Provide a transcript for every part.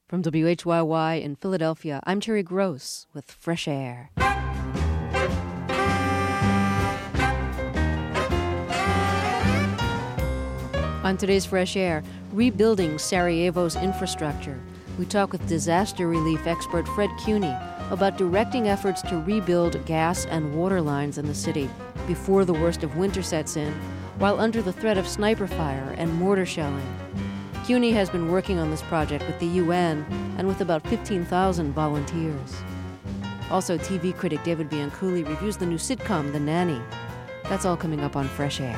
From WHYY in Philadelphia, I'm Terry Gross with Fresh Air. On today's Fresh Air, rebuilding Sarajevo's infrastructure. We talk with disaster relief expert Fred Cuny about directing efforts to rebuild gas and water lines in the city before the worst of winter sets in, while under the threat of sniper fire and mortar shelling. Cuny has been working on this project with the UN and with about 15,000 volunteers. Also, TV critic David Bianculli reviews the new sitcom, The Nanny. That's all coming up on Fresh Air.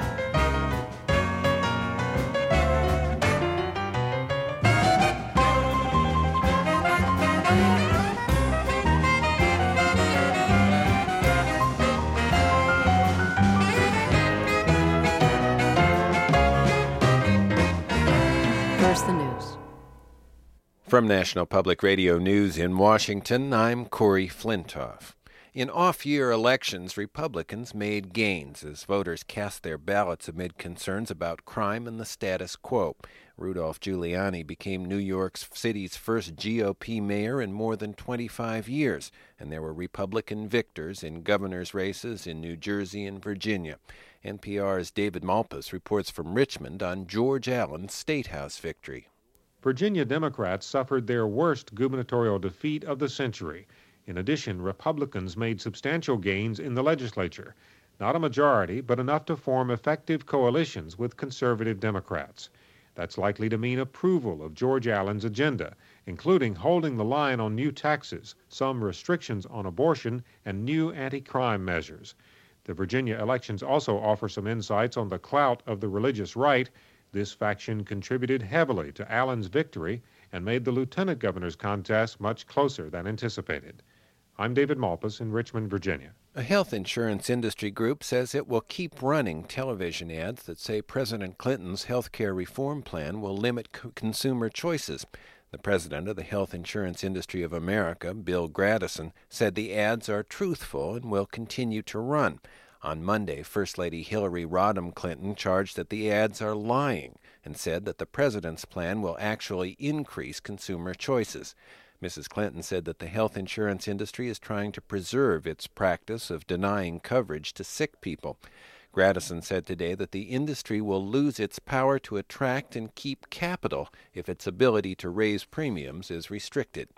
The news. From National Public Radio News in Washington, I'm Corey Flintoff. In off-year elections, Republicans made gains as voters cast their ballots amid concerns about crime and the status quo. Rudolph Giuliani became New York City's first GOP mayor in more than 25 years, and there were Republican victors in governor's races in New Jersey and Virginia. NPR's David Malpass reports from Richmond on George Allen's State House victory. Virginia Democrats suffered their worst gubernatorial defeat of the century. In addition, Republicans made substantial gains in the legislature. Not a majority, but enough to form effective coalitions with conservative Democrats. That's likely to mean approval of George Allen's agenda, including holding the line on new taxes, some restrictions on abortion, and new anti-crime measures. The Virginia elections also offer some insights on the clout of the religious right. This faction contributed heavily to Allen's victory and made the lieutenant governor's contest much closer than anticipated. I'm David Malpass in Richmond, Virginia. A health insurance industry group says it will keep running television ads that say President Clinton's health care reform plan will limit consumer choices. The president of the Health Insurance Industry of America, Bill Gradison, said the ads are truthful and will continue to run. On Monday, First Lady Hillary Rodham Clinton charged that the ads are lying and said that the president's plan will actually increase consumer choices. Mrs. Clinton said that the health insurance industry is trying to preserve its practice of denying coverage to sick people. Gradison said today that the industry will lose its power to attract and keep capital if its ability to raise premiums is restricted.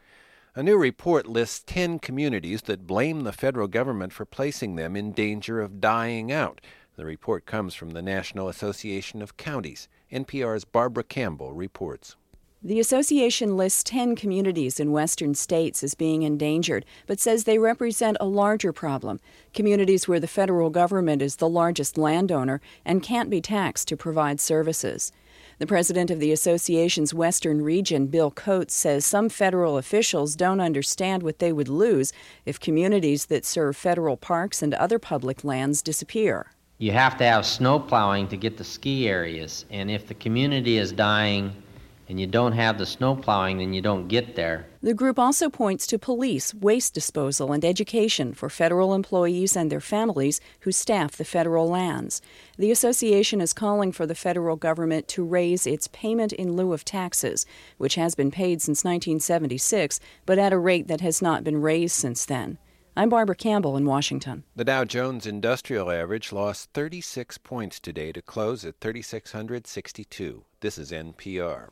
A new report lists 10 communities that blame the federal government for placing them in danger of dying out. The report comes from the National Association of Counties. NPR's Barbara Campbell reports. The association lists 10 communities in western states as being endangered, but says they represent a larger problem, communities where the federal government is the largest landowner and can't be taxed to provide services. The president of the association's western region, Bill Coates, says some federal officials don't understand what they would lose if communities that serve federal parks and other public lands disappear. You have to have snow plowing to get to ski areas, and if the community is dying and you don't have the snow plowing, then you don't get there. The group also points to police, waste disposal, and education for federal employees and their families who staff the federal lands. The association is calling for the federal government to raise its payment in lieu of taxes, which has been paid since 1976, but at a rate that has not been raised since then. I'm Barbara Campbell in Washington. The Dow Jones Industrial Average lost 36 points today to close at 3,662. This is NPR.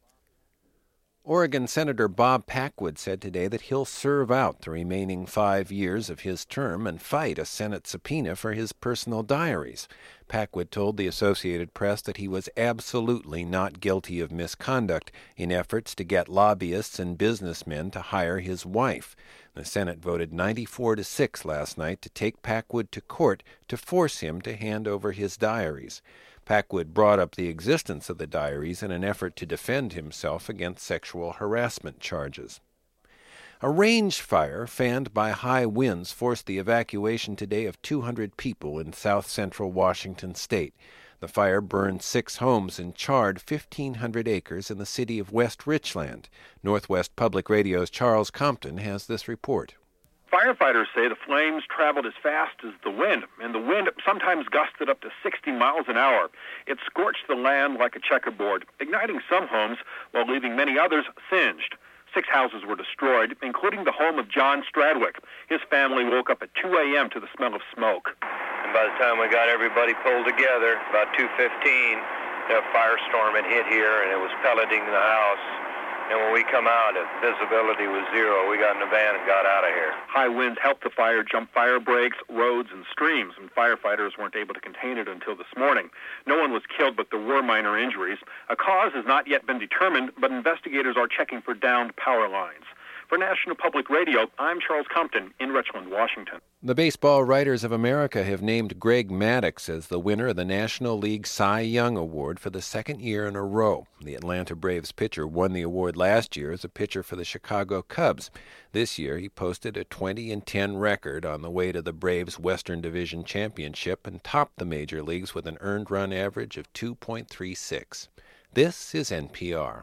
Oregon Senator Bob Packwood said today that he'll serve out the remaining 5 years of his term and fight a Senate subpoena for his personal diaries. Packwood told the Associated Press that he was absolutely not guilty of misconduct in efforts to get lobbyists and businessmen to hire his wife. The Senate voted 94-6 last night to take Packwood to court to force him to hand over his diaries. Packwood brought up the existence of the diaries in an effort to defend himself against sexual harassment charges. A range fire fanned by high winds forced the evacuation today of 200 people in south-central Washington state. The fire burned 6 homes and charred 1,500 acres in the city of West Richland. Northwest Public Radio's Charles Compton has this report. Firefighters say the flames traveled as fast as the wind, and the wind sometimes gusted up to 60 miles an hour. It scorched the land like a checkerboard, igniting some homes while leaving many others singed. 6 houses were destroyed, including the home of John Stradwick. His family woke up at 2 a.m. to the smell of smoke. And by the time we got everybody pulled together, about 2:15, a firestorm had hit here, and it was pelleting the house. And when we come out, visibility was zero. We got in the van and got out of here. High winds helped the fire jump fire breaks, roads, and streams, and firefighters weren't able to contain it until this morning. No one was killed, but there were minor injuries. A cause has not yet been determined, but investigators are checking for downed power lines. For National Public Radio, I'm Charles Compton in Richland, Washington. The Baseball Writers of America have named Greg Maddux as the winner of the National League Cy Young Award for the second year in a row. The Atlanta Braves pitcher won the award last year as a pitcher for the Chicago Cubs. This year, he posted a 20-10 record on the way to the Braves' Western Division Championship and topped the major leagues with an earned run average of 2.36. This is NPR.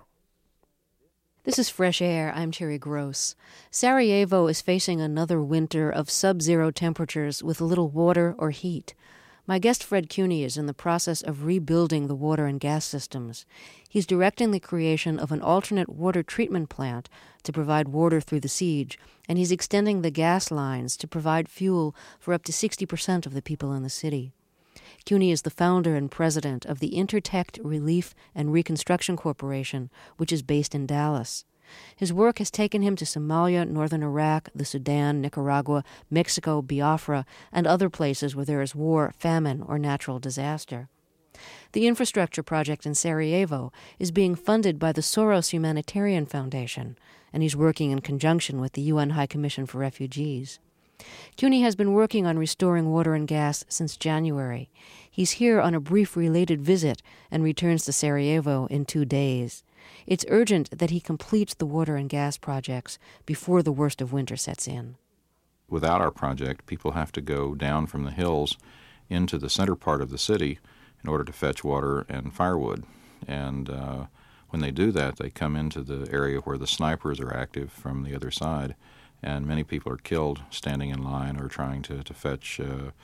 This is Fresh Air. I'm Terry Gross. Sarajevo is facing another winter of sub-zero temperatures with little water or heat. My guest Fred Cuny is in the process of rebuilding the water and gas systems. He's directing the creation of an alternate water treatment plant to provide water through the siege, and he's extending the gas lines to provide fuel for up to 60% of the people in the city. Cuny is the founder and president of the Intertech Relief and Reconstruction Corporation, which is based in Dallas. His work has taken him to Somalia, northern Iraq, the Sudan, Nicaragua, Mexico, Biafra, and other places where there is war, famine, or natural disaster. The infrastructure project in Sarajevo is being funded by the Soros Humanitarian Foundation, and he's working in conjunction with the UN High Commission for Refugees. Cuny has been working on restoring water and gas since January. He's here on a brief related visit and returns to Sarajevo in 2 days. It's urgent that he completes the water and gas projects before the worst of winter sets in. Without our project, people have to go down from the hills into the center part of the city in order to fetch water and firewood. And when they do that, they come into the area where the snipers are active from the other side. And many people are killed standing in line or trying to fetch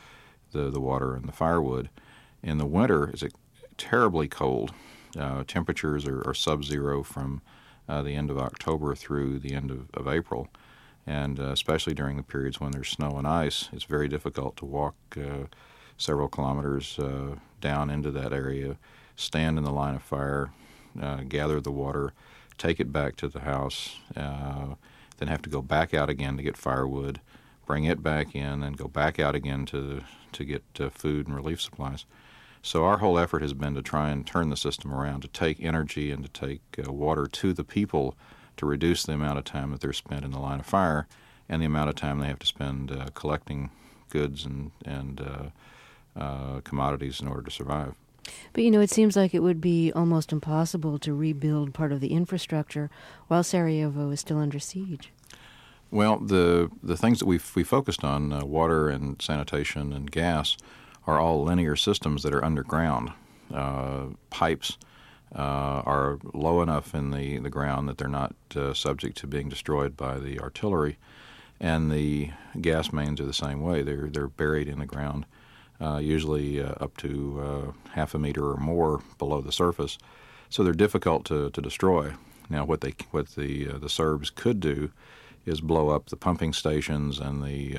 the water and the firewood. In the winter, it's terribly cold. Temperatures are sub-zero from the end of October through the end of April. And especially during the periods when there's snow and ice, it's very difficult to walk several kilometers down into that area, stand in the line of fire, gather the water, take it back to the house, then have to go back out again to get firewood, bring it back in, and go back out again to get food and relief supplies. So our whole effort has been to try and turn the system around, to take energy and to take water to the people to reduce the amount of time that they're spent in the line of fire and the amount of time they have to spend collecting goods and commodities in order to survive. But, it seems like it would be almost impossible to rebuild part of the infrastructure while Sarajevo is still under siege. Well, the things that we focused on, water and sanitation and gas, are all linear systems that are underground. Pipes are low enough in the ground that they're not subject to being destroyed by the artillery, and the gas mains are the same way. They're buried in the ground. Usually up to half a meter or more below the surface, so they're difficult to destroy. Now, what the Serbs could do is blow up the pumping stations and the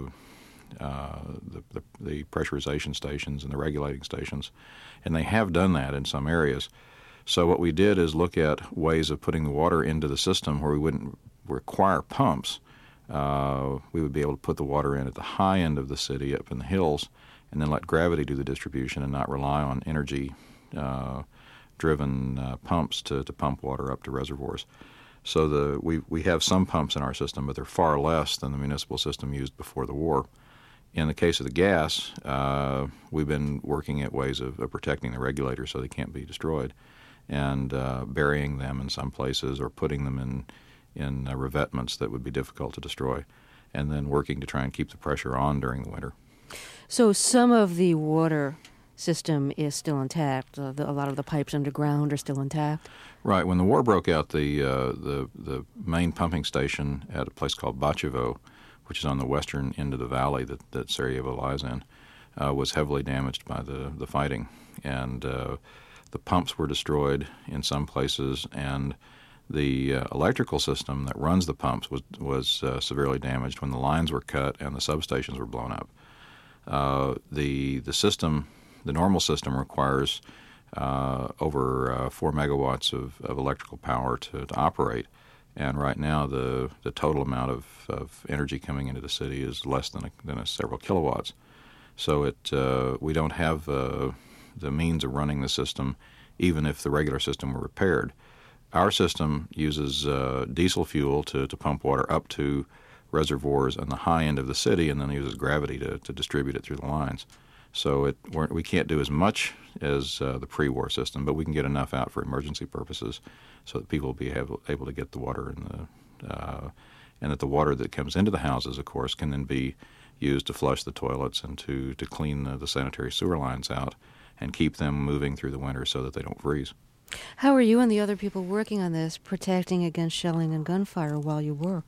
pressurization stations and the regulating stations, and they have done that in some areas. So what we did is look at ways of putting the water into the system where we wouldn't require pumps. We would be able to put the water in at the high end of the city up in the hills, and then let gravity do the distribution and not rely on energy-driven pumps to pump water up to reservoirs. So we have some pumps in our system, but they're far less than the municipal system used before the war. In the case of the gas, we've been working at ways of protecting the regulators so they can't be destroyed, and burying them in some places or putting them in revetments that would be difficult to destroy, and then working to try and keep the pressure on during the winter. So some of the water system is still intact. A lot of the pipes underground are still intact. Right. When the war broke out, the main pumping station at a place called Bačevo which is on the western end of the valley that Sarajevo lies in, was heavily damaged by the fighting. And the pumps were destroyed in some places, and the electrical system that runs the pumps was severely damaged when the lines were cut and the substations were blown up. The system, the normal system, requires over 4 megawatts of electrical power to operate, and right now the total amount of energy coming into the city is less than several kilowatts. So we don't have the means of running the system, even if the regular system were repaired. Our system uses diesel fuel to pump water up to reservoirs on the high end of the city, and then uses gravity to distribute it through the lines. So we can't do as much as the pre-war system, but we can get enough out for emergency purposes so that people will be able to get the water and that the water that comes into the houses, of course, can then be used to flush the toilets and to clean the sanitary sewer lines out and keep them moving through the winter so that they don't freeze. How are you and the other people working on this protecting against shelling and gunfire while you work?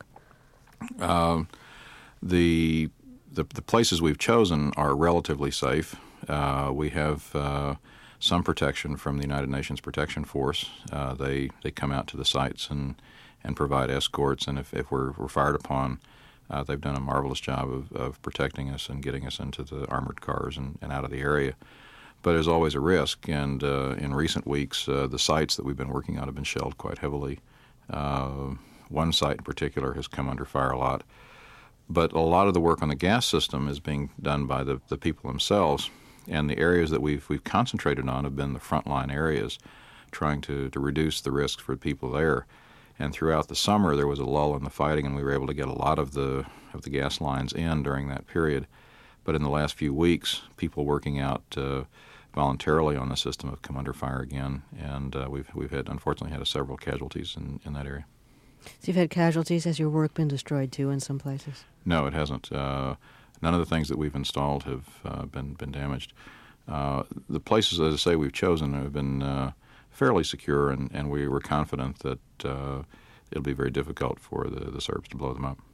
The places we've chosen are relatively safe. We have some protection from the United Nations Protection Force. They come out to the sites and provide escorts, and if we're fired upon, they've done a marvelous job of protecting us and getting us into the armored cars and out of the area. But there's always a risk, and in recent weeks, the sites that we've been working on have been shelled quite heavily. One site in particular has come under fire a lot. But a lot of the work on the gas system is being done by the people themselves, and the areas that we've concentrated on have been the frontline areas, trying to reduce the risks for people there. And throughout the summer, there was a lull in the fighting, and we were able to get a lot of the gas lines in during that period. But in the last few weeks, people working out voluntarily on the system have come under fire again, and we've unfortunately had several casualties in that area. So you've had casualties. Has your work been destroyed too in some places? No, it hasn't. None of the things that we've installed have been damaged. The places, as I say, we've chosen have been fairly secure, and we were confident that it'll be very difficult for the Serbs to blow them up.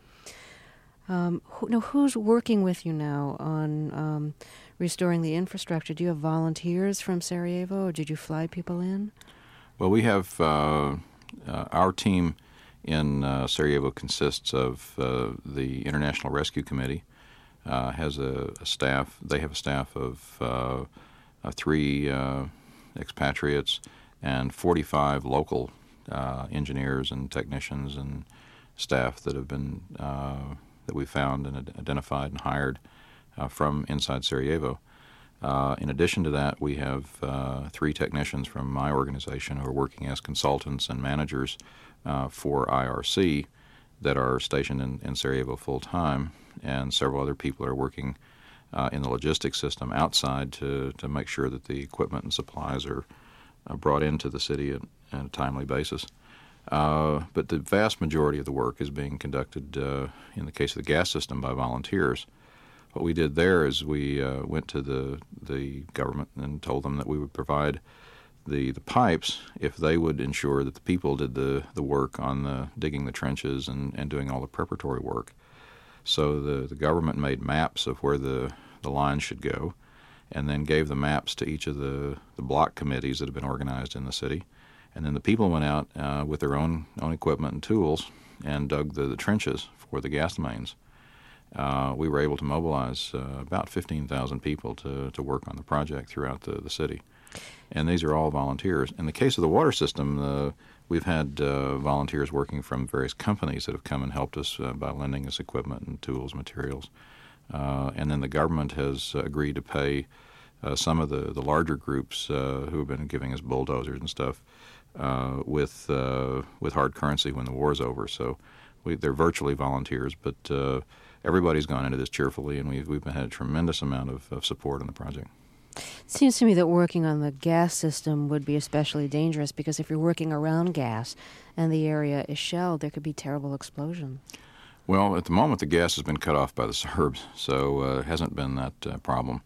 Who's working with you now on restoring the infrastructure? Do you have volunteers from Sarajevo, or did you fly people in? Well, we have our team in Sarajevo consists of the International Rescue Committee, has a staff. They have a staff of 3 expatriates and 45 local engineers and technicians and staff that have been that we found and identified and hired from inside Sarajevo. In addition to that, we have 3 technicians from my organization who are working as consultants and managers for IRC that are stationed in Sarajevo full-time, and several other people are working in the logistics system outside to make sure that the equipment and supplies are brought into the city at a timely basis. But the vast majority of the work is being conducted, in the case of the gas system, by volunteers. What we did there is we went to the government and told them that we would provide the pipes if they would ensure that the people did the work on digging the trenches and doing all the preparatory work. So the government made maps of where the lines should go, and then gave the maps to each of the block committees that have been organized in the city. And then the people went out with their own equipment and tools and dug the trenches for the gas mains. We were able to mobilize about 15,000 people to work on the project throughout the city. And these are all volunteers. In the case of the water system, we've had volunteers working from various companies that have come and helped us by lending us equipment and tools, materials. And then the government has agreed to pay some of the larger groups who have been giving us bulldozers and stuff with hard currency when the war's over. So they're virtually volunteers, but everybody's gone into this cheerfully, and we've had a tremendous amount of support on the project. It seems to me that working on the gas system would be especially dangerous, because if you're working around gas and the area is shelled, there could be terrible explosions. Well, at the moment, the gas has been cut off by the Serbs, so it hasn't been that problem.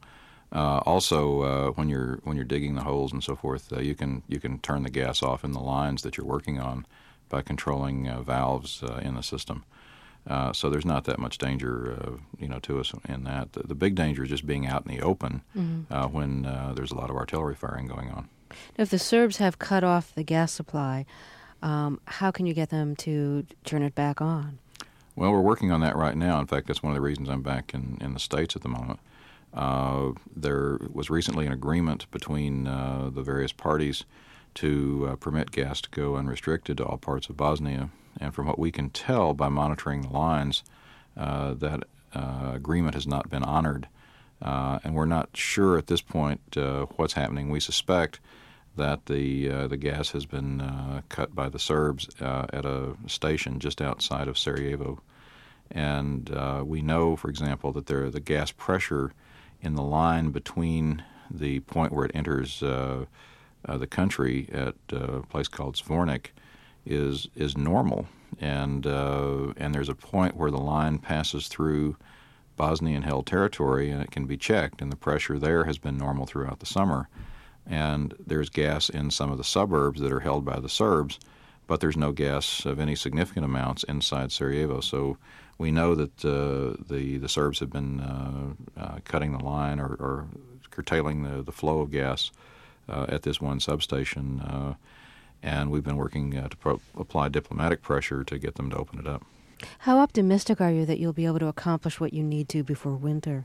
Also, when you're digging the holes and so forth, you can turn the gas off in the lines that you're working on by controlling valves in the system. So there's not that much danger, to us in that. The big danger is just being out in the open when there's a lot of artillery firing going on. Now, if the Serbs have cut off the gas supply, how can you get them to turn it back on? Well, we're working on that right now. In fact, that's one of the reasons I'm back in the States at the moment. There was recently an agreement between the various parties to permit gas to go unrestricted to all parts of Bosnia. And from what we can tell by monitoring the lines, that agreement has not been honored. And we're not sure at this point what's happening. We suspect that the gas has been cut by the Serbs at a station just outside of Sarajevo. And we know, for example, that the gas pressure in the line between the point where it enters the country at a place called Zvornik is normal, and there's a point where the line passes through Bosnian-held territory, and it can be checked, and the pressure there has been normal throughout the summer. And there's gas in some of the suburbs that are held by the Serbs, but there's no gas of any significant amounts inside Sarajevo. So we know that the Serbs have been cutting the line or curtailing the flow of gas at this one substation, and we've been working to apply diplomatic pressure to get them to open it up. How optimistic are you that you'll be able to accomplish what you need to before winter?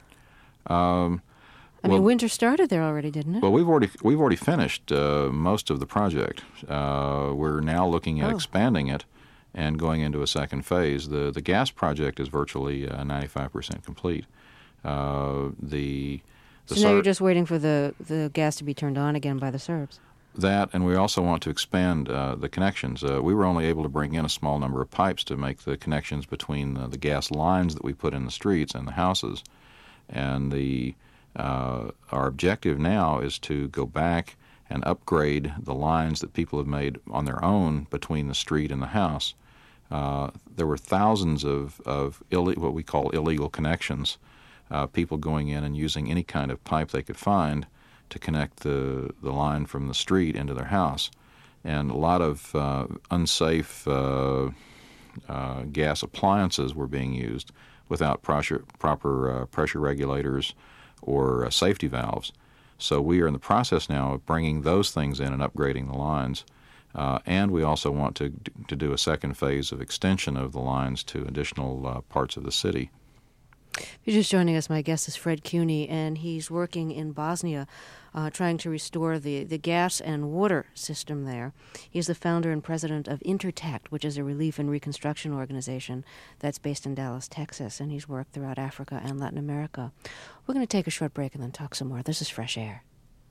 Winter started there already, didn't it? Well, we've already finished most of the project. We're now looking at expanding it and going into a second phase. The gas project is virtually 95% complete. So now you're just waiting for the gas to be turned on again by the Serbs. That, and we also want to expand the connections. We were only able to bring in a small number of pipes to make the connections between the gas lines that we put in the streets and the houses. And our objective now is to go back and upgrade the lines that people have made on their own between the street and the house. There were thousands of what we call illegal connections, people going in and using any kind of pipe they could find to connect the line from the street into their house. And a lot of unsafe gas appliances were being used without proper pressure regulators or safety valves. So we are in the process now of bringing those things in and upgrading the lines. And we also want to do a second phase of extension of the lines to additional parts of the city. If you're just joining us, my guest is Fred Cuny, and he's working in Bosnia trying to restore the gas and water system there. He's the founder and president of Intertact, which is a relief and reconstruction organization that's based in Dallas, Texas, and he's worked throughout Africa and Latin America. We're going to take a short break and then talk some more. This is Fresh Air.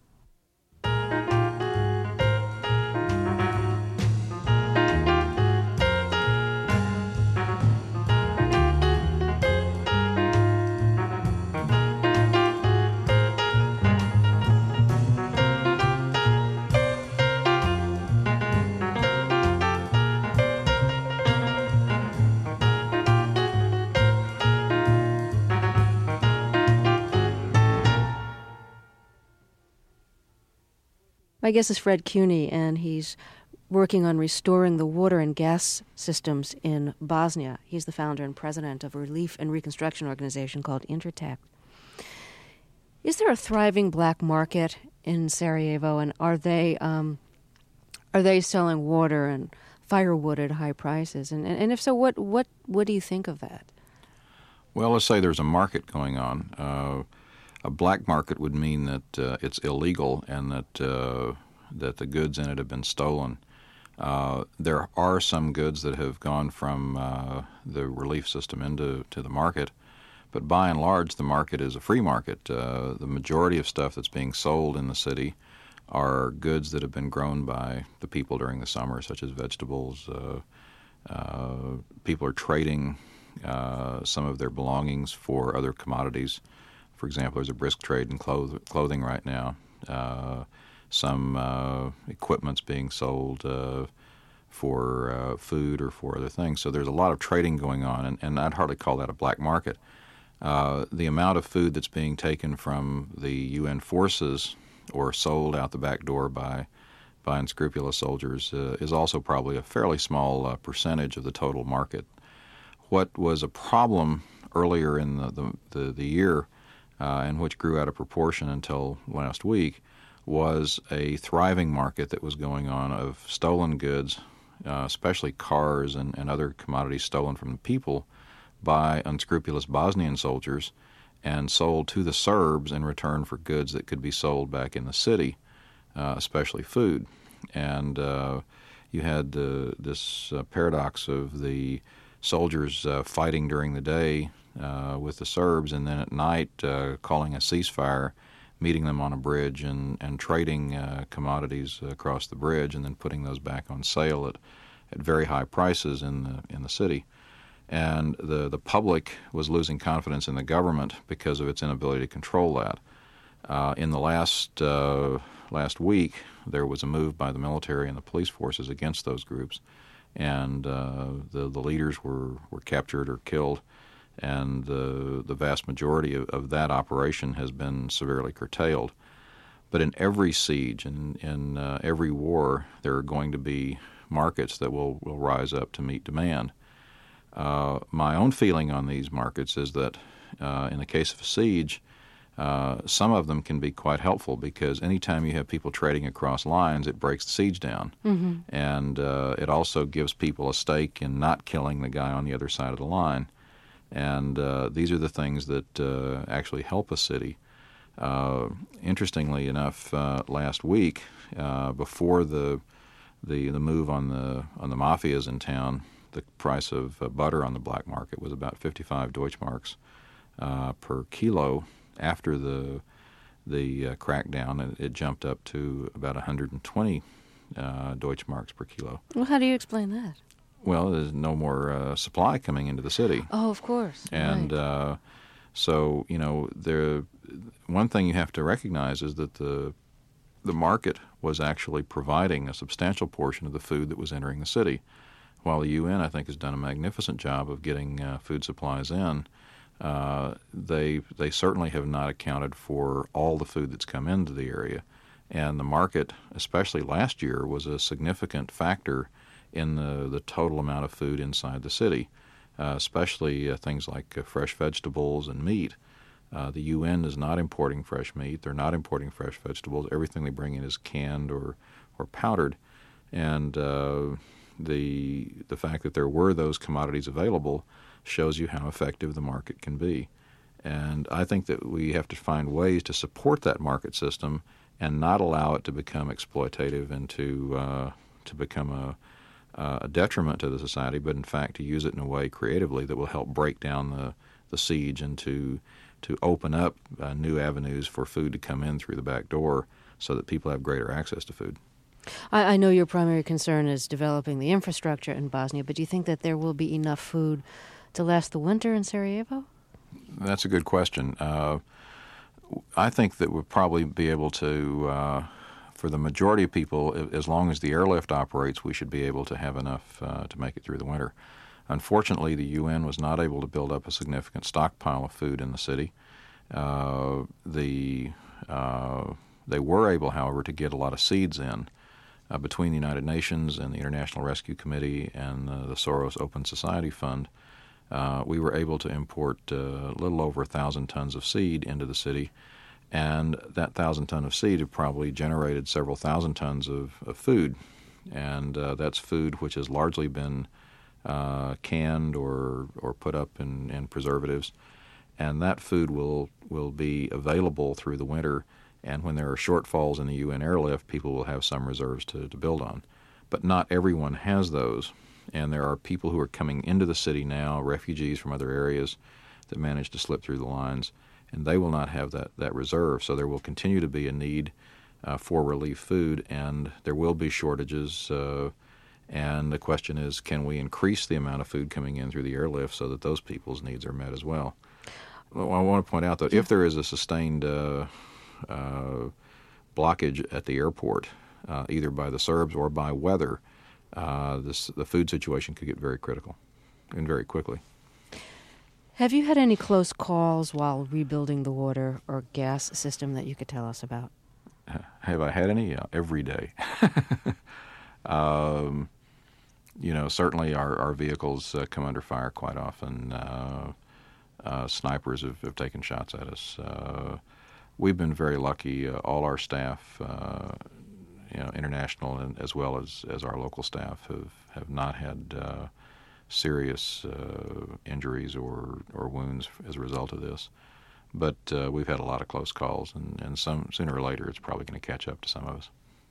My guest is Fred Cuny, and he's working on restoring the water and gas systems in Bosnia. He's the founder and president of a relief and reconstruction organization called Intertact. Is there a thriving black market in Sarajevo, and are they selling water and firewood at high prices? And if so, what do you think of that? Well, let's say there's a market going on. A black market would mean that it's illegal and that the goods in it have been stolen. There are some goods that have gone from the relief system into the market, but by and large, the market is a free market. The majority of stuff that's being sold in the city are goods that have been grown by the people during the summer, such as vegetables. People are trading some of their belongings for other commodities. For example, there's a brisk trade in clothing right now. Some equipment's being sold for food or for other things. So there's a lot of trading going on, and I'd hardly call that a black market. The amount of food that's being taken from the UN forces or sold out the back door by unscrupulous soldiers is also probably a fairly small percentage of the total market. what was a problem earlier in the year, and which grew out of proportion until last week, was a thriving market that was going on of stolen goods, especially cars and other commodities stolen from the people by unscrupulous Bosnian soldiers and sold to the Serbs in return for goods that could be sold back in the city, especially food. And you had this paradox of the soldiers fighting during the day with the Serbs, and then at night calling a ceasefire, meeting them on a bridge and trading commodities across the bridge, and then putting those back on sale at very high prices in the city. And the public was losing confidence in the government because of its inability to control that. In the last week, there was a move by the military and the police forces against those groups, and the leaders were captured or killed, and the vast majority of that operation has been severely curtailed. But in every siege and in every war, there are going to be markets that will rise up to meet demand. My own feeling on these markets is that in the case of a siege, some of them can be quite helpful, because anytime you have people trading across lines, it breaks the siege down. Mm-hmm. And it also gives people a stake in not killing the guy on the other side of the line. And these are the things that actually help a city. Interestingly enough, last week, before the move on the mafias in town, the price of butter on the black market was about 55 Deutschmarks per kilo. After the crackdown, it jumped up to about 120 Deutschmarks per kilo. Well, how do you explain that? Well, there's no more supply coming into the city. Oh, of course. And right. So, one thing you have to recognize is that the market was actually providing a substantial portion of the food that was entering the city. While the UN, I think, has done a magnificent job of getting food supplies in, they certainly have not accounted for all the food that's come into the area. And the market, especially last year, was a significant factor in the total amount of food inside the city, especially things like fresh vegetables and meat. The UN is not importing fresh meat. They're not importing fresh vegetables. Everything they bring in is canned or powdered. And the fact that there were those commodities available shows you how effective the market can be. And I think that we have to find ways to support that market system and not allow it to become exploitative and to become a detriment to the society, but in fact to use it in a way creatively that will help break down the siege and to open up new avenues for food to come in through the back door so that people have greater access to food. I know your primary concern is developing the infrastructure in Bosnia, but do you think that there will be enough food to last the winter in Sarajevo? That's a good question. I think that we'll probably be able to, for the majority of people, as long as the airlift operates, we should be able to have enough to make it through the winter. Unfortunately, the UN was not able to build up a significant stockpile of food in the city. They were able, however, to get a lot of seeds in. Between the United Nations and the International Rescue Committee and the Soros Open Society Fund, we were able to import a little over 1,000 tons of seed into the city, and that 1,000 ton of seed have probably generated several thousand tons of food, and that's food which has largely been canned or put up in preservatives, and that food will be available through the winter. And when there are shortfalls in the UN airlift, people will have some reserves to build on. But not everyone has those. And there are people who are coming into the city now, refugees from other areas that manage to slip through the lines, and they will not have that reserve. So there will continue to be a need for relief food, and there will be shortages. And the question is, can we increase the amount of food coming in through the airlift so that those people's needs are met as well? Well, I want to point out that if there is a sustained blockage at the airport, either by the Serbs or by weather, the food situation could get very critical and very quickly. Have you had any close calls while rebuilding the water or gas system that you could tell us about? Have I had any? Every day. certainly our vehicles come under fire quite often. Snipers have taken shots at us. We've been very lucky. All our staff, international and as well as our local staff, have not had serious injuries or wounds as a result of this. But we've had a lot of close calls, and sooner or later it's probably going to catch up to some of us.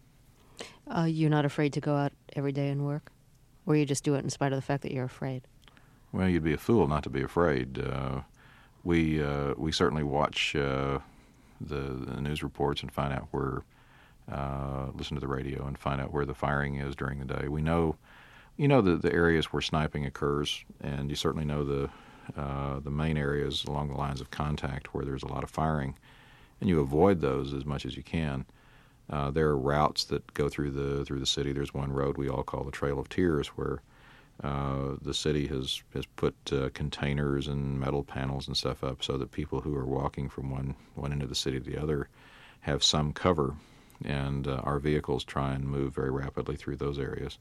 You're not afraid to go out every day and work? Or you just do it in spite of the fact that you're afraid? Well, you'd be a fool not to be afraid. We certainly watch the news reports and find out where, listen to the radio and find out where the firing is during the day. We know, the areas where sniping occurs, and you certainly know the main areas along the lines of contact where there's a lot of firing, and you avoid those as much as you can. There are routes that go through the city. There's one road we all call the Trail of Tears, where the city has put containers and metal panels and stuff up so that people who are walking from one end of the city to the other have some cover, and our vehicles try and move very rapidly through those areas.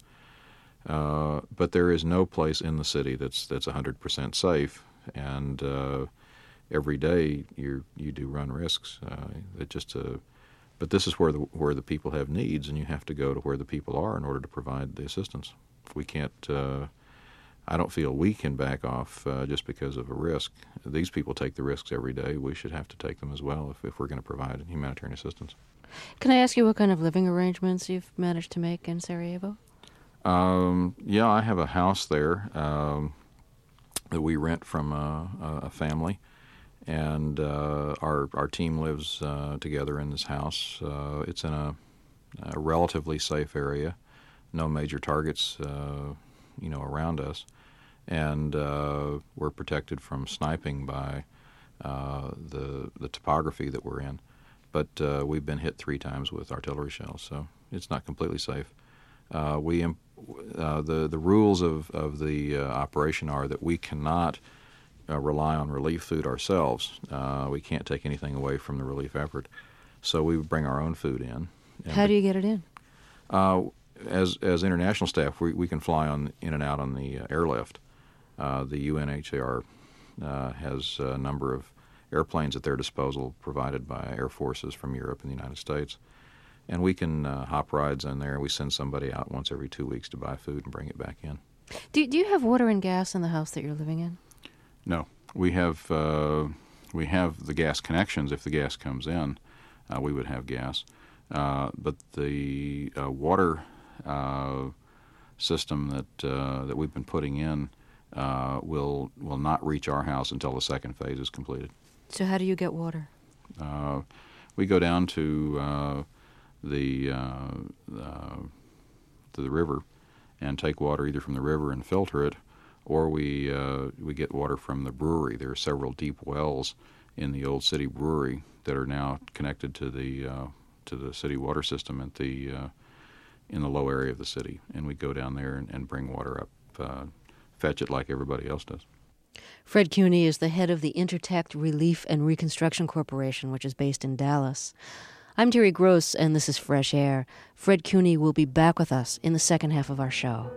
But there is no place in the city that's 100% safe, and every day you do run risks. But this is where the people have needs, and you have to go to where the people are in order to provide the assistance. We can't. I don't feel we can back off just because of a risk. These people take the risks every day. We should have to take them as well if we're going to provide humanitarian assistance. Can I ask you what kind of living arrangements you've managed to make in Sarajevo? Yeah, I have a house there that we rent from a family, and our team lives together in this house. It's in a relatively safe area, no major targets, around us, and we're protected from sniping by the topography that we're in. But we've been hit 3 times with artillery shells, so it's not completely safe. The rules of the operation are that we cannot rely on relief food ourselves. We can't take anything away from the relief effort, so we bring our own food in. How do you get it in? As international staff, we can fly in and out on the airlift. The UNHCR has a number of airplanes at their disposal provided by air forces from Europe and the United States. And we can hop rides in there. We send somebody out once every 2 weeks to buy food and bring it back in. Do you have water and gas in the house that you're living in? No. We have the gas connections. If the gas comes in, we would have gas. But the water system that we've been putting in will not reach our house until the second phase is completed. So how do you get water? We go down to the river and take water either from the river and filter it, or we get water from the brewery. There are several deep wells in the old city brewery that are now connected to the city water system at in the low area of the city, and we go down there and bring water up, fetch it like everybody else does. Fred Cuny is the head of the Intertech Relief and Reconstruction Corporation, which is based in Dallas. I'm Terry Gross, and this is Fresh Air. Fred Cuny will be back with us in the second half of our show.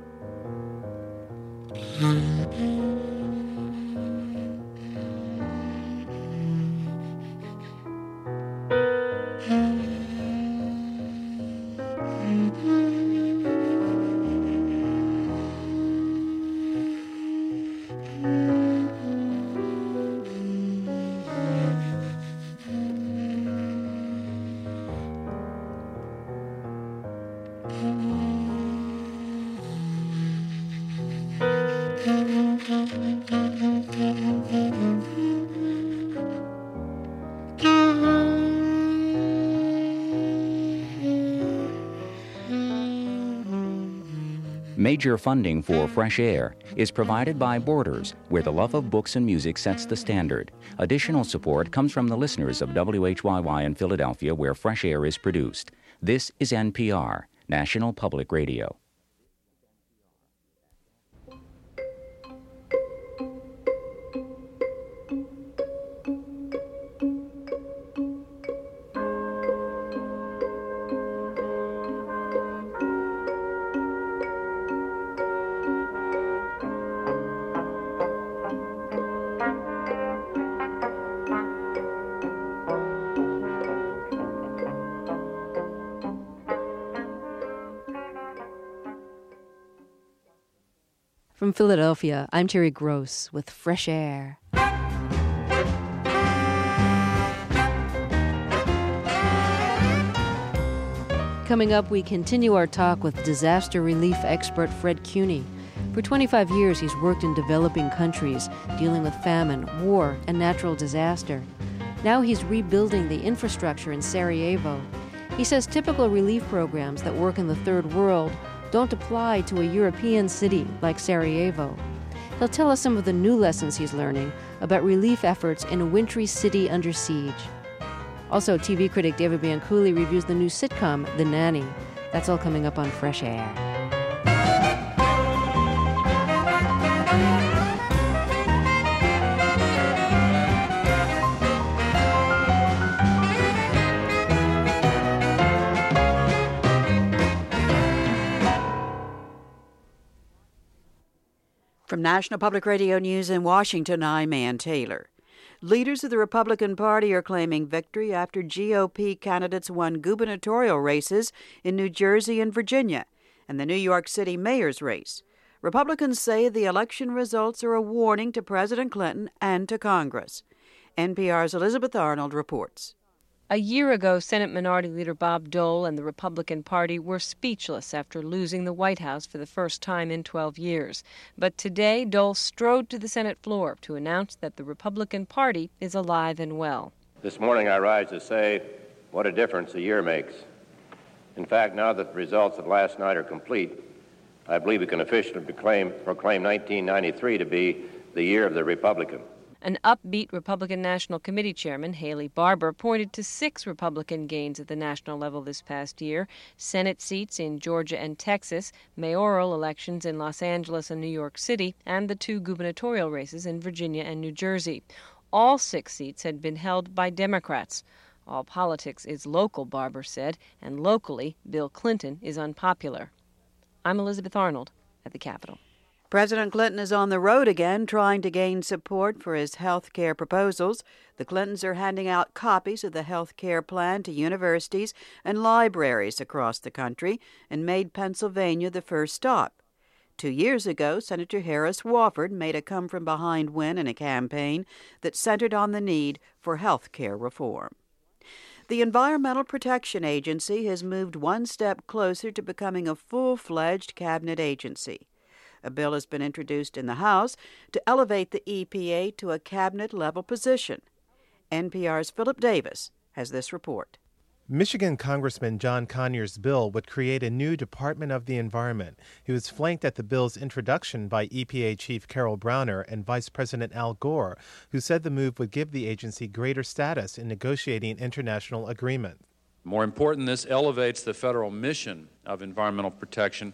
Major funding for Fresh Air is provided by Borders, where the love of books and music sets the standard. Additional support comes from the listeners of WHYY in Philadelphia, where Fresh Air is produced. This is NPR, National Public Radio. From Philadelphia, I'm Terry Gross with Fresh Air. Coming up, we continue our talk with disaster relief expert Fred Cuny. For 25 years, he's worked in developing countries, dealing with famine, war, and natural disaster. Now he's rebuilding the infrastructure in Sarajevo. He says typical relief programs that work in the Third World don't apply to a European city like Sarajevo. He'll tell us some of the new lessons he's learning about relief efforts in a wintry city under siege. Also, TV critic David Bianculli reviews the new sitcom, The Nanny. That's all coming up on Fresh Air. From National Public Radio News in Washington, I'm Ann Taylor. Leaders of the Republican Party are claiming victory after GOP candidates won gubernatorial races in New Jersey and Virginia and the New York City mayor's race. Republicans say the election results are a warning to President Clinton and to Congress. NPR's Elizabeth Arnold reports. A year ago, Senate Minority Leader Bob Dole and the Republican Party were speechless after losing the White House for the first time in 12 years. But today, Dole strode to the Senate floor to announce that the Republican Party is alive and well. This morning I rise to say what a difference a year makes. In fact, now that the results of last night are complete, I believe we can officially proclaim 1993 to be the year of the Republican. An upbeat Republican National Committee Chairman, Haley Barbour, pointed to 6 Republican gains at the national level this past year: Senate seats in Georgia and Texas, mayoral elections in Los Angeles and New York City, and the 2 gubernatorial races in Virginia and New Jersey. All 6 seats had been held by Democrats. All politics is local, Barbour said, and locally, Bill Clinton is unpopular. I'm Elizabeth Arnold at the Capitol. President Clinton is on the road again, trying to gain support for his health care proposals. The Clintons are handing out copies of the health care plan to universities and libraries across the country and made Pennsylvania the first stop. 2 years ago, Senator Harris Wofford made a come-from-behind win in a campaign that centered on the need for health care reform. The Environmental Protection Agency has moved one step closer to becoming a full-fledged cabinet agency. A bill has been introduced in the House to elevate the EPA to a cabinet-level position. NPR's Philip Davis has this report. Michigan Congressman John Conyers' bill would create a new Department of the Environment. He was flanked at the bill's introduction by EPA Chief Carol Browner and Vice President Al Gore, who said the move would give the agency greater status in negotiating international agreements. More important, this elevates the federal mission of environmental protection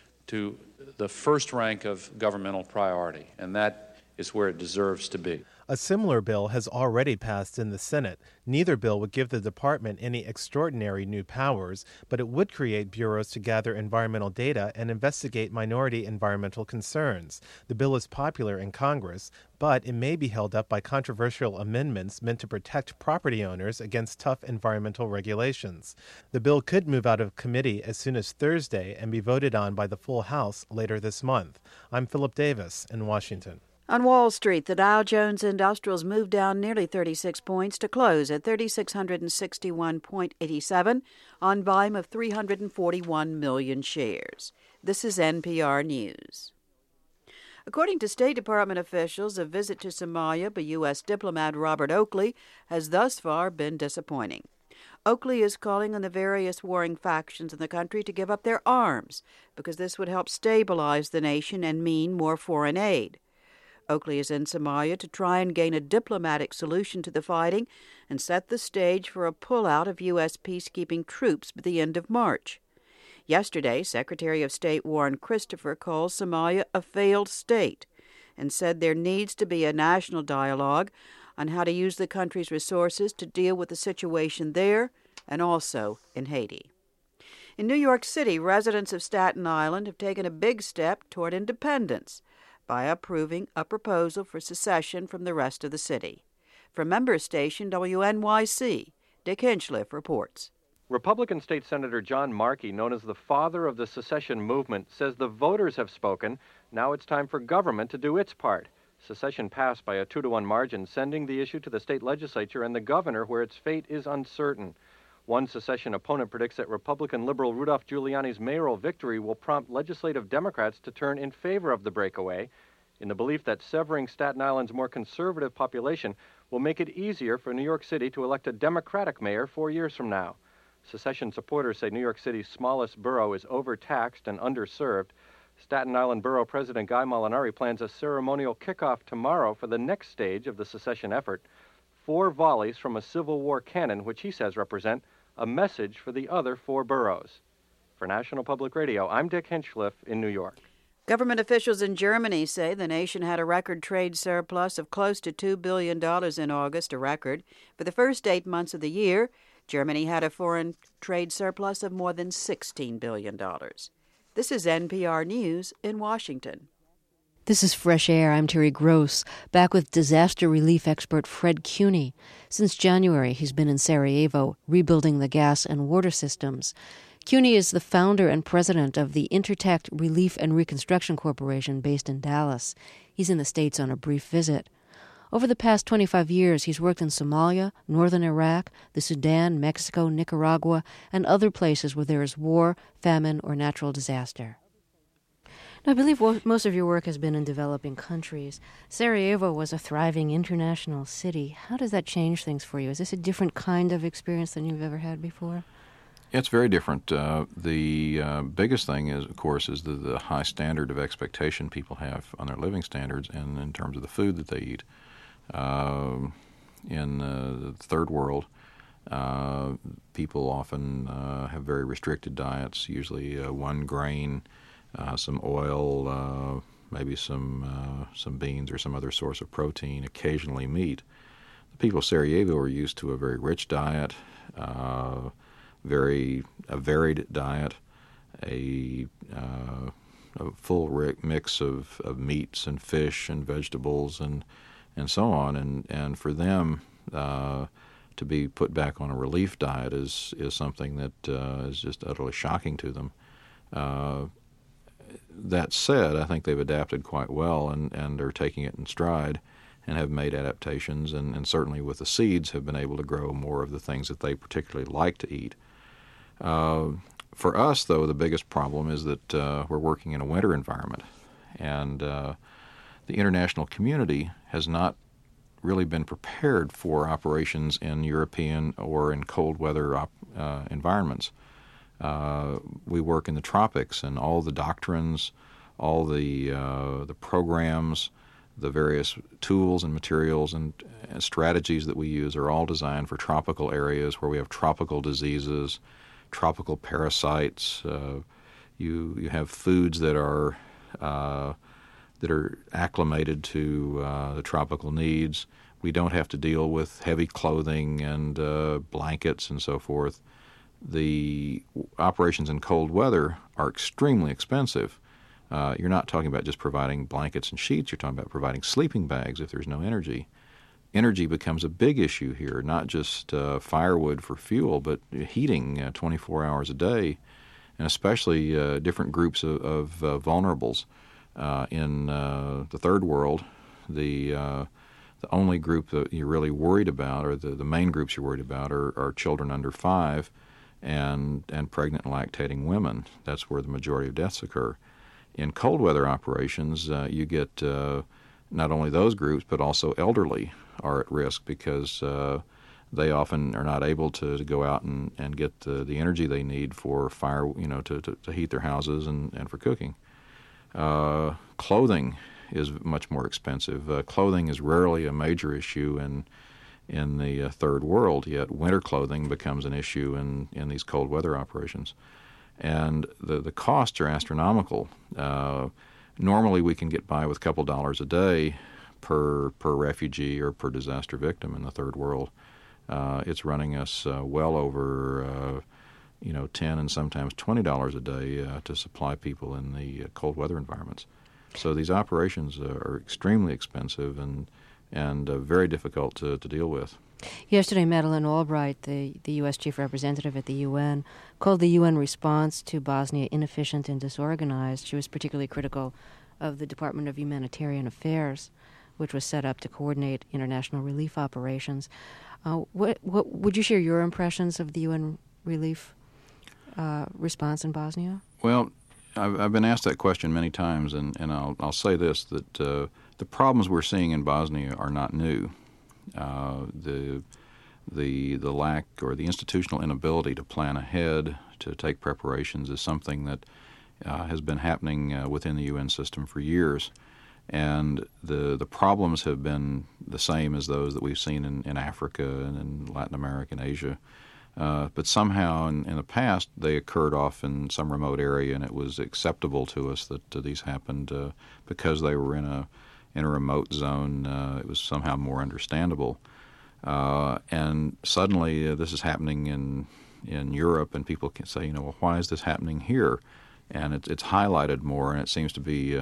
to the first rank of governmental priority, and that is where it deserves to be. A similar bill has already passed in the Senate. Neither bill would give the department any extraordinary new powers, but it would create bureaus to gather environmental data and investigate minority environmental concerns. The bill is popular in Congress, but it may be held up by controversial amendments meant to protect property owners against tough environmental regulations. The bill could move out of committee as soon as Thursday and be voted on by the full House later this month. I'm Philip Davis in Washington. On Wall Street, the Dow Jones Industrials moved down nearly 36 points to close at 3,661.87 on volume of 341 million shares. This is NPR News. According to State Department officials, a visit to Somalia by U.S. diplomat Robert Oakley has thus far been disappointing. Oakley is calling on the various warring factions in the country to give up their arms because this would help stabilize the nation and mean more foreign aid. Oakley is in Somalia to try and gain a diplomatic solution to the fighting and set the stage for a pullout of U.S. peacekeeping troops by the end of March. Yesterday, Secretary of State Warren Christopher called Somalia a failed state and said there needs to be a national dialogue on how to use the country's resources to deal with the situation there and also in Haiti. In New York City, residents of Staten Island have taken a big step toward independence by approving a proposal for secession from the rest of the city. From member station WNYC, Dick Hinchliff reports. Republican State Senator John Markey, known as the father of the secession movement, says the voters have spoken. Now it's time for government to do its part. Secession passed by a 2-to-1 margin, sending the issue to the state legislature and the governor, where its fate is uncertain. One secession opponent predicts that Republican liberal Rudolph Giuliani's mayoral victory will prompt legislative Democrats to turn in favor of the breakaway, in the belief that severing Staten Island's more conservative population will make it easier for New York City to elect a Democratic mayor 4 years from now. Secession supporters say New York City's smallest borough is overtaxed and underserved. Staten Island Borough President Guy Molinari plans a ceremonial kickoff tomorrow for the next stage of the secession effort. 4 volleys from a Civil War cannon, which he says represent a message for the other 4 boroughs. For National Public Radio, I'm Dick Hinchcliffe in New York. Government officials in Germany say the nation had a record trade surplus of close to $2 billion in August, a record. For the first 8 months of the year, Germany had a foreign trade surplus of more than $16 billion. This is NPR News in Washington. This is Fresh Air. I'm Terry Gross, back with disaster relief expert Fred Cuny. Since January, he's been in Sarajevo, rebuilding the gas and water systems. Cuny is the founder and president of the Intertech Relief and Reconstruction Corporation based in Dallas. He's in the States on a brief visit. Over the past 25 years, he's worked in Somalia, northern Iraq, the Sudan, Mexico, Nicaragua, and other places where there is war, famine, or natural disaster. Now, I believe most of your work has been in developing countries. Sarajevo was a thriving international city. How does that change things for you? Is this a different kind of experience than you've ever had before? It's very different. The biggest thing is, of course, is the high standard of expectation people have on their living standards and in terms of the food that they eat. In the third world, people often have very restricted diets, usually one grain, some oil, maybe some beans or some other source of protein, occasionally meat. The people of Sarajevo are used to a very rich diet, a varied diet, a full mix of meats and fish and vegetables and so on. And for them to be put back on a relief diet is something that is just utterly shocking to them. That said, I think they've adapted quite well and are taking it in stride and have made adaptations, and certainly with the seeds have been able to grow more of the things that they particularly like to eat. For us, though, the biggest problem is that we're working in a winter environment, and the international community has not really been prepared for operations in European or in cold weather environments. We work in the tropics, and all the doctrines, all the programs, the various tools and materials and strategies that we use are all designed for tropical areas where we have tropical diseases, tropical parasites. You have foods that are acclimated to the tropical needs. We don't have to deal with heavy clothing and blankets and so forth. The operations in cold weather are extremely expensive. You're not talking about just providing blankets and sheets. You're talking about providing sleeping bags if there's no energy. Energy becomes a big issue here, not just firewood for fuel, but heating 24 hours a day, and especially different groups of vulnerables. In the third world, the only group that you're really worried about, or the main groups you're worried about, are children under 5 and pregnant and lactating women. That's where the majority of deaths occur. In cold weather operations, you get not only those groups, but also elderly are at risk because they often are not able to go out and get the energy they need for fire, to heat their houses and for cooking. Clothing is much more expensive. Clothing is rarely a major issue in the third world, yet winter clothing becomes an issue in these cold weather operations. And the costs are astronomical. Normally we can get by with a couple dollars a day per refugee or per disaster victim in the third world. It's running us well over $10 and sometimes $20 a day to supply people in the cold weather environments. So these operations are extremely expensive and very difficult to deal with. Yesterday, Madeleine Albright, the U.S. Chief Representative at the UN, called the UN response to Bosnia inefficient and disorganized. She was particularly critical of the Department of Humanitarian Affairs, which was set up to coordinate international relief operations. What would you share your impressions of the UN relief response in Bosnia? Well, I've been asked that question many times, and I'll say this, that the problems we're seeing in Bosnia are not new. The lack or the institutional inability to plan ahead, to take preparations, is something that has been happening within the UN system for years. And the problems have been the same as those that we've seen in Africa and in Latin America and Asia. But somehow in the past they occurred off in some remote area, and it was acceptable to us that these happened because they were in a remote zone. It was somehow more understandable. And suddenly this is happening in Europe, and people can say, well, why is this happening here? And it's highlighted more, and it seems to be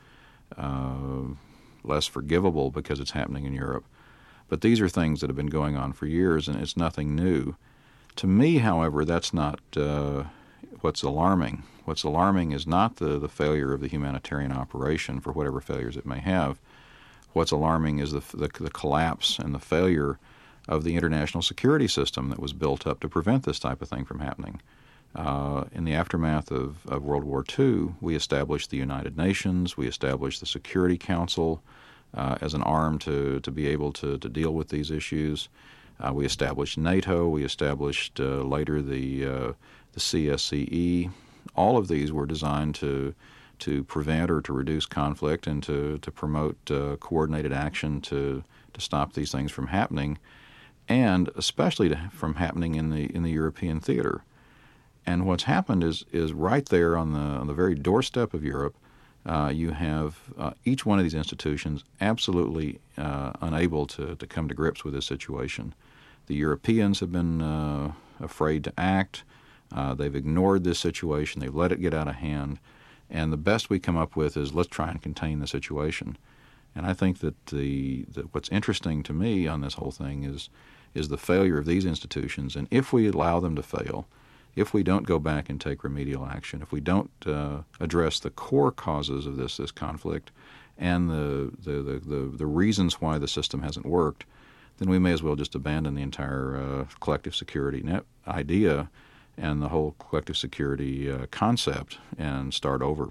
less forgivable because it's happening in Europe. But these are things that have been going on for years, and it's nothing new. To me, however, that's not what's alarming. What's alarming is not the failure of the humanitarian operation, for whatever failures it may have. What's alarming is the collapse and the failure of the international security system that was built up to prevent this type of thing from happening. In the aftermath of World War II, we established the United Nations, we established the Security Council as an arm to be able to deal with these issues. We established NATO, we established later the CSCE. All of these were designed to prevent or to reduce conflict and to promote coordinated action to stop these things from happening, and especially from happening in the European theater. And what's happened is right there on the very doorstep of Europe, you have each one of these institutions absolutely unable to come to grips with this situation. The Europeans have been afraid to act. They've ignored this situation. They've let it get out of hand. And the best we come up with is let's try and contain the situation. And I think that what's interesting to me on this whole thing is the failure of these institutions. And if we allow them to fail, if we don't go back and take remedial action, if we don't address the core causes of this conflict and the reasons why the system hasn't worked, then we may as well just abandon the entire collective security idea and the whole collective security concept and start over.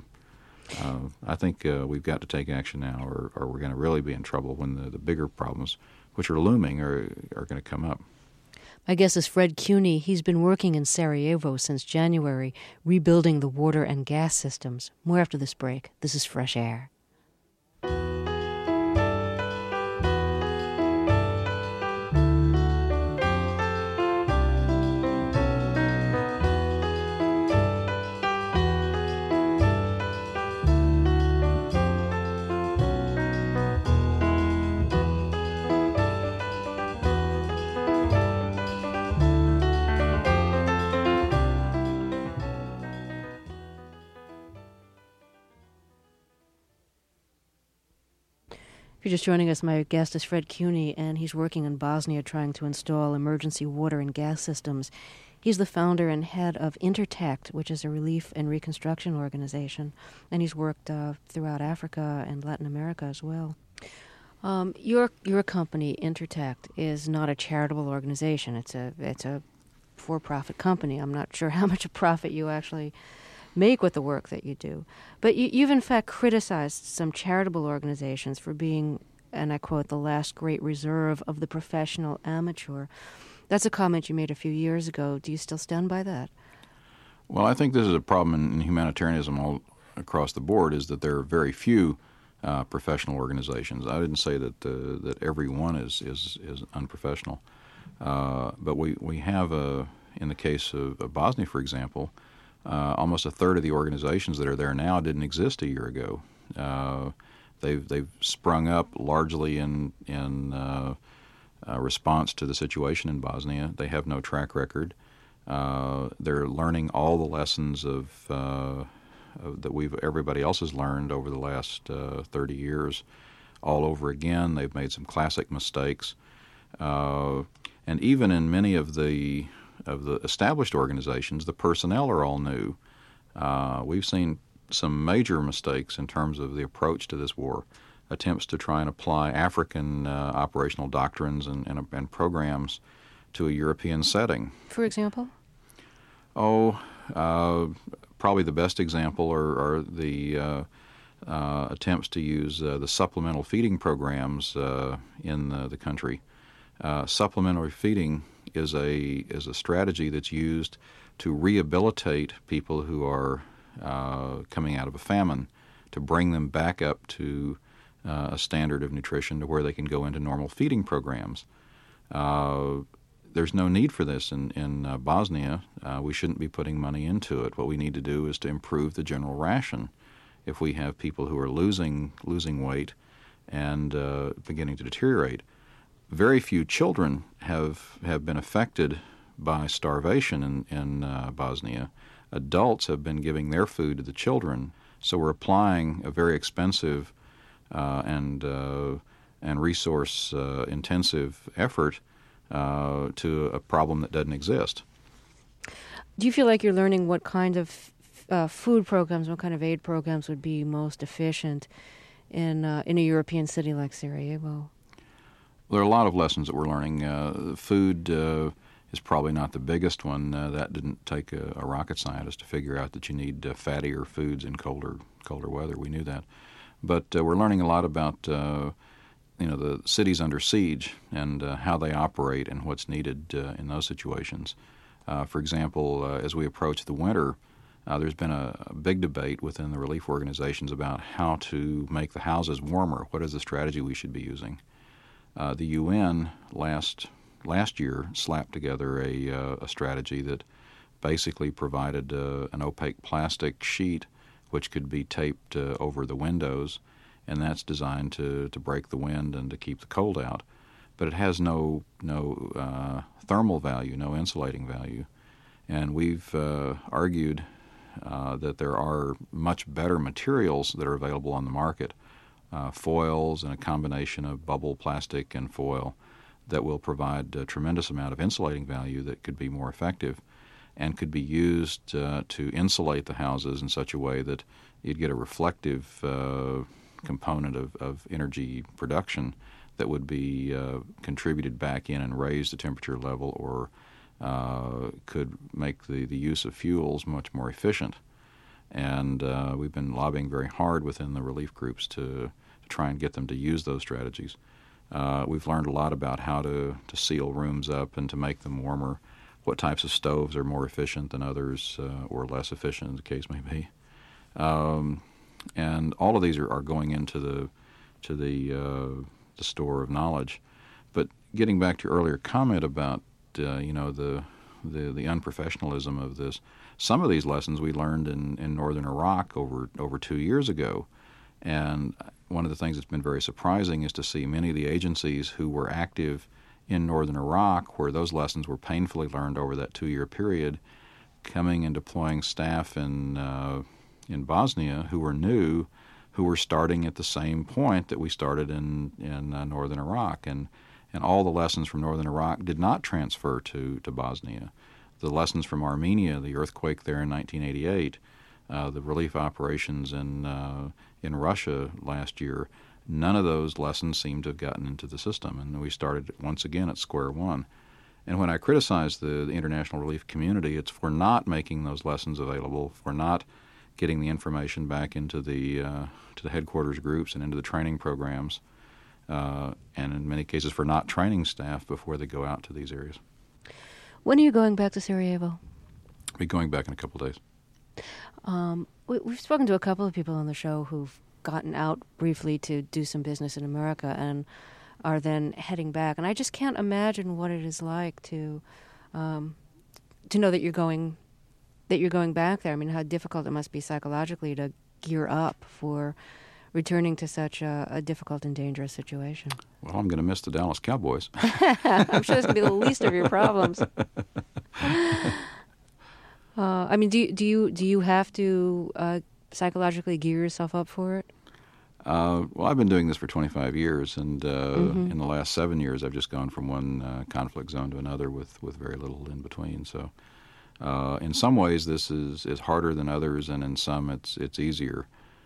I think we've got to take action now, or we're going to really be in trouble when the bigger problems, which are looming, are going to come up. My guest is Fred Cuny. He's been working in Sarajevo since January, rebuilding the water and gas systems. More after this break. This is Fresh Air. If you're just joining us, my guest is Fred Cuny, and he's working in Bosnia trying to install emergency water and gas systems. He's the founder and head of Intertect, which is a relief and reconstruction organization, and he's worked throughout Africa and Latin America as well. Your company, Intertect, is not a charitable organization. It's a for-profit company. I'm not sure how much a profit you actually make with the work that you do. But you've in fact criticized some charitable organizations for being, and I quote, the last great reserve of the professional amateur. That's a comment you made a few years ago. Do you still stand by that? Well, I think this is a problem in humanitarianism all across the board, is that there are very few professional organizations. I didn't say that every one is unprofessional. But we have, in the case of Bosnia, for example, almost a third of the organizations that are there now didn't exist a year ago. They've sprung up largely in response to the situation in Bosnia. They have no track record. They're learning all the lessons that everybody else has learned over the last 30 years all over again. They've made some classic mistakes. And even in many of the established organizations, the personnel are all new. We've seen some major mistakes in terms of the approach to this war, attempts to try and apply African operational doctrines and programs to a European setting. For example? Probably the best example are the attempts to use the supplemental feeding programs in the country. Supplementary feeding is a strategy that's used to rehabilitate people who are coming out of a famine, to bring them back up to a standard of nutrition to where they can go into normal feeding programs. There's no need for this in Bosnia. We shouldn't be putting money into it. What we need to do is to improve the general ration. If we have people who are losing weight and beginning to deteriorate, very few children have been affected by starvation in Bosnia. Adults have been giving their food to the children, so we're applying a very expensive and resource intensive effort to a problem that doesn't exist. Do you feel like you're learning what kind of food programs, what kind of aid programs would be most efficient in a European city like Sarajevo? There are a lot of lessons that we're learning. Food is probably not the biggest one. That didn't take a rocket scientist to figure out that you need fattier foods in colder weather. We knew that. But we're learning a lot about the cities under siege and how they operate and what's needed in those situations. For example, as we approach the winter, there's been a big debate within the relief organizations about how to make the houses warmer. What is the strategy we should be using? The UN last year slapped together a strategy that basically provided an opaque plastic sheet which could be taped over the windows, and that's designed to break the wind and to keep the cold out. But it has no thermal value, no insulating value. And we've argued that there are much better materials that are available on the market, foils and a combination of bubble plastic and foil that will provide a tremendous amount of insulating value that could be more effective and could be used to insulate the houses in such a way that you'd get a reflective component of energy production that would be contributed back in and raise the temperature level or could make the use of fuels much more efficient. And we've been lobbying very hard within the relief groups to try and get them to use those strategies. We've learned a lot about how to seal rooms up and to make them warmer, what types of stoves are more efficient than others or less efficient, as the case may be. And all of these are going into the store of knowledge. But getting back to your earlier comment about the unprofessionalism of this, some of these lessons we learned in northern Iraq over 2 years ago. And one of the things that's been very surprising is to see many of the agencies who were active in northern Iraq, where those lessons were painfully learned over that 2-year period, coming and deploying staff in Bosnia who were new, who were starting at the same point that we started in northern Iraq. And all the lessons from northern Iraq did not transfer to Bosnia. The lessons from Armenia, the earthquake there in 1988, the relief operations in Russia last year, none of those lessons seem to have gotten into the system, and we started once again at square one. And when I criticize the international relief community, it's for not making those lessons available, for not getting the information back into the headquarters groups and into the training programs, and in many cases for not training staff before they go out to these areas. When are you going back to Sarajevo? I'll be going back in a couple of days. We've spoken to a couple of people on the show who've gotten out briefly to do some business in America and are then heading back. And I just can't imagine what it is like to know that you're going back there. I mean, how difficult it must be psychologically to gear up for returning to such a difficult and dangerous situation. Well, I'm going to miss the Dallas Cowboys. I'm sure that's going to be the least of your problems. I mean, do you have to psychologically gear yourself up for it? Well, I've been doing this for 25 years, and in the last 7 years, I've just gone from one conflict zone to another with very little in between. So, in some ways, this is harder than others, and in some, it's easier.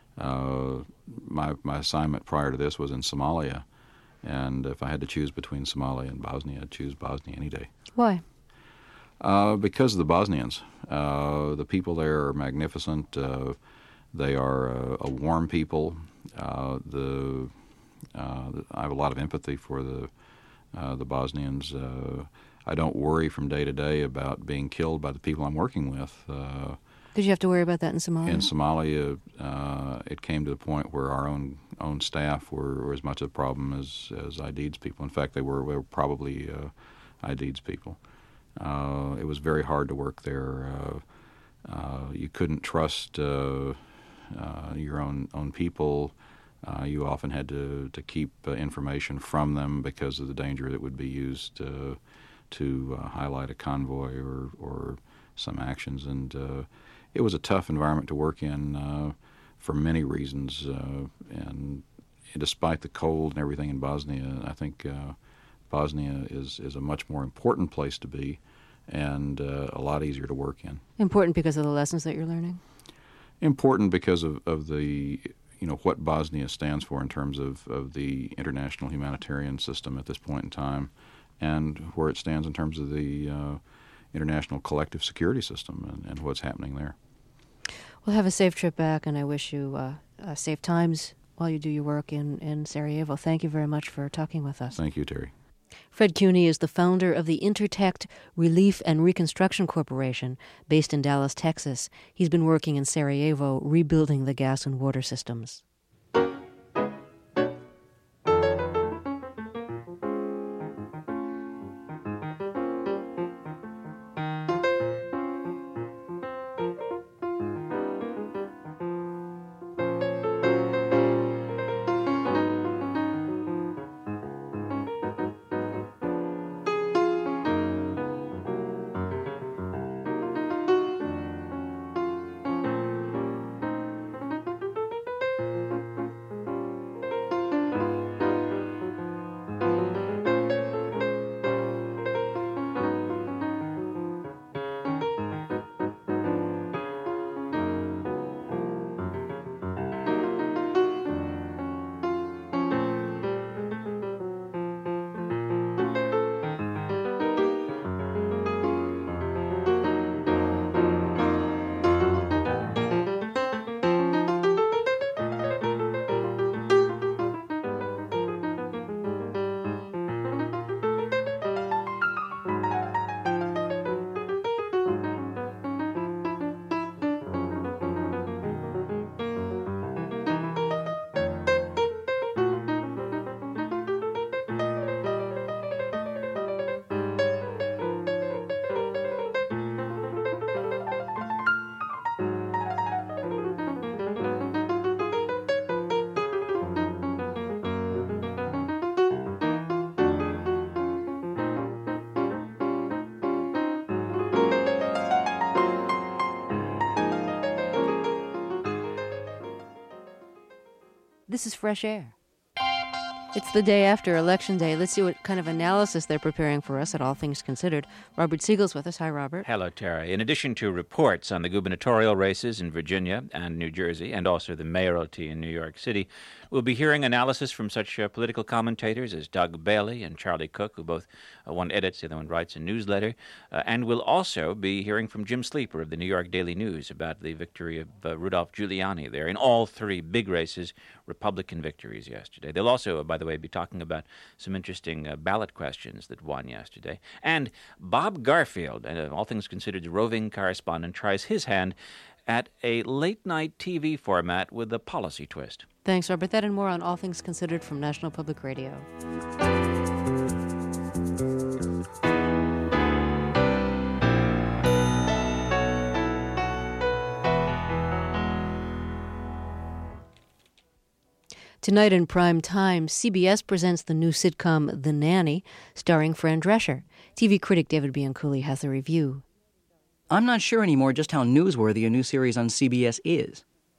My assignment prior to this was in Somalia, and if I had to choose between Somalia and Bosnia, I'd choose Bosnia any day. Why? Because of the Bosnians. The people there are magnificent. They are a warm people. I have a lot of empathy for the Bosnians. I don't worry from day to day about being killed by the people I'm working with. Did you have to worry about that in Somalia? In Somalia, it came to the point where our own staff were as much a problem as IDEED's people. In fact, they were probably IDEED's people. It was very hard to work there. You couldn't trust your own people. You often had to keep information from them because of the danger that would be used to highlight a convoy or some actions. And it was a tough environment to work in for many reasons. And despite the cold and everything in Bosnia, I think Bosnia is a much more important place to be and a lot easier to work in. Important because of the lessons that you're learning? Important because of the, what Bosnia stands for in terms of the international humanitarian system at this point in time, and where it stands in terms of the international collective security system and what's happening there. Well, have a safe trip back, and I wish you safe times while you do your work in Sarajevo. Thank you very much for talking with us. Thank you, Terry. Fred Cuny is the founder of the Intertech Relief and Reconstruction Corporation, based in Dallas, Texas. He's been working in Sarajevo, rebuilding the gas and water systems. This is Fresh Air. It's the day after Election Day. Let's see what kind of analysis they're preparing for us at All Things Considered. Robert Siegel's with us. Hi, Robert. Hello, Terry. In addition to reports on the gubernatorial races in Virginia and New Jersey, and also the mayoralty in New York City, we'll be hearing analysis from such political commentators as Doug Bailey and Charlie Cook, who both, one edits, the other one writes a newsletter. And we'll also be hearing from Jim Sleeper of the New York Daily News about the victory of Rudolph Giuliani there in all three big races, Republican victories yesterday. They'll also, by the way, be talking about some interesting ballot questions that won yesterday. And Bob Garfield, All Things Considered's roving correspondent, tries his hand at a late-night TV format with a policy twist. Thanks, Robert. That and more on All Things Considered from National Public Radio. Tonight in prime time, CBS presents the new sitcom The Nanny, starring Fran Drescher. TV critic David Bianculli has a review. I'm not sure anymore just how newsworthy a new series on CBS is.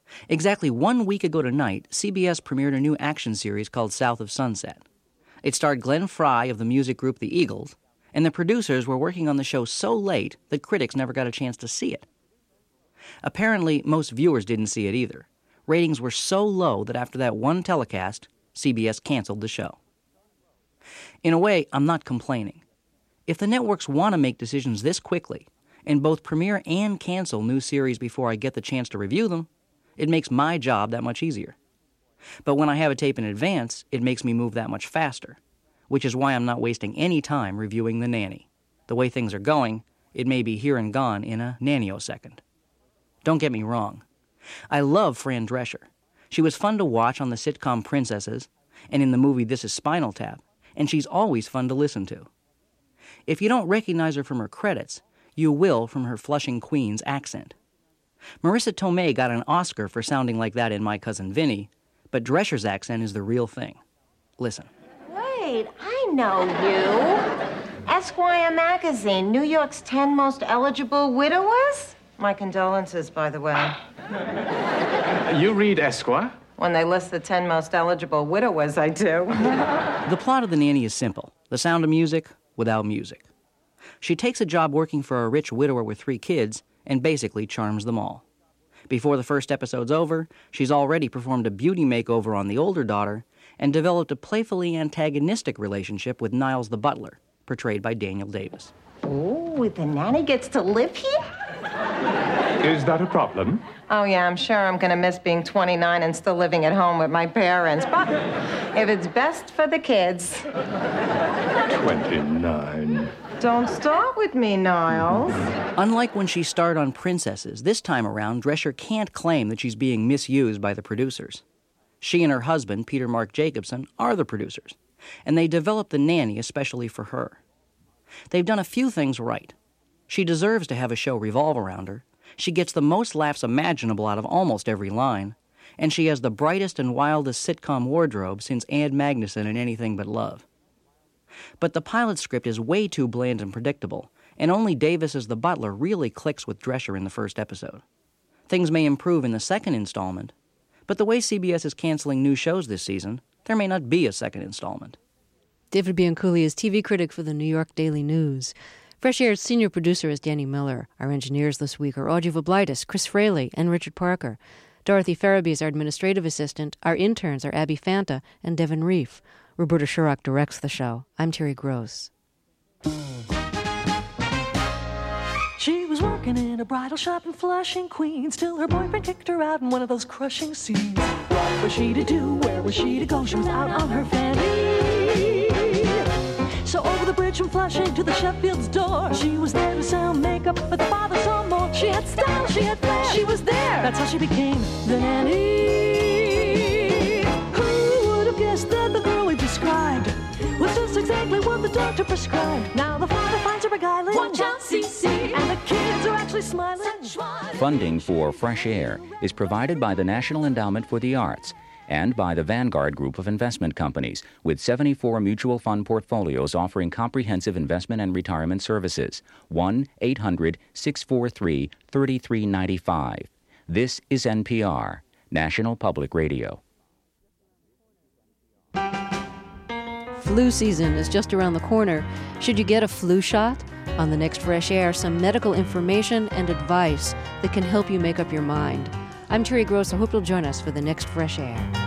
Exactly 1 week ago tonight, CBS premiered a new action series called South of Sunset. It starred Glenn Frey of the music group The Eagles, and the producers were working on the show so late that critics never got a chance to see it. Apparently, most viewers didn't see it either. Ratings were so low that after that one telecast, CBS canceled the show. In a way, I'm not complaining. If the networks want to make decisions this quickly, and both premiere and cancel new series before I get the chance to review them, it makes my job that much easier. But when I have a tape in advance, it makes me move that much faster, which is why I'm not wasting any time reviewing The Nanny. The way things are going, it may be here and gone in a nanny-o-second. Don't get me wrong. I love Fran Drescher. She was fun to watch on the sitcom Princesses and in the movie This Is Spinal Tap, and she's always fun to listen to. If you don't recognize her from her credits, you will from her Flushing Queens accent. Marissa Tomei got an Oscar for sounding like that in My Cousin Vinny, but Drescher's accent is the real thing. Listen. Wait, I know you. Esquire magazine, New York's 10 most eligible widowers? My condolences, by the way. You read Esquire? When they list the 10 most eligible widowers, I do. The plot of The Nanny is simple. The Sound of Music without music. She takes a job working for a rich widower with 3 kids and basically charms them all. Before the first episode's over, she's already performed a beauty makeover on the older daughter and developed a playfully antagonistic relationship with Niles the butler, portrayed by Daniel Davis. Ooh, the nanny gets to live here? Is that a problem? Oh, yeah, I'm sure I'm going to miss being 29 and still living at home with my parents. But if it's best for the kids... 29. Don't start with me, Niles. Unlike when she starred on Princesses, this time around, Drescher can't claim that she's being misused by the producers. She and her husband, Peter Mark Jacobson, are the producers, and they developed The Nanny especially for her. They've done a few things right. She deserves to have a show revolve around her. She gets the most laughs imaginable out of almost every line, and she has the brightest and wildest sitcom wardrobe since Ann Magnuson in Anything But Love. But the pilot script is way too bland and predictable, and only Davis as the butler really clicks with Drescher in the first episode. Things may improve in the second installment, but the way CBS is canceling new shows this season, there may not be a second installment. David Bianculli is TV critic for the New York Daily News. Fresh Air's senior producer is Danny Miller. Our engineers this week are Audrey Voblitis, Chris Fraley, and Richard Parker. Dorothy Farabee is our administrative assistant. Our interns are Abby Fanta and Devin Reef. Roberta Shurock directs the show. I'm Terry Gross. She was working in a bridal shop in Flushing, Queens, till her boyfriend kicked her out in one of those crushing scenes. What was she to do? Where was she to go? She was out on her fanny. So over the bridge from Flushing to the Sheffield's door, she was there to sell makeup, but the father saw more. She had style, she had flair, she was there. That's how she became the nanny. Who would have guessed that the girl we described was just exactly what the doctor prescribed? Now the father finds her beguiling. Watch out, CC, and the kids are actually smiling. Funding for Fresh Air is provided by the National Endowment for the Arts and by the Vanguard Group of investment companies, with 74 mutual fund portfolios offering comprehensive investment and retirement services. 1-800-643-3395. This is NPR, National Public Radio. Flu season is just around the corner. Should you get a flu shot? On the next Fresh Air, some medical information and advice that can help you make up your mind. I'm Terry Gross. I hope you'll join us for the next Fresh Air.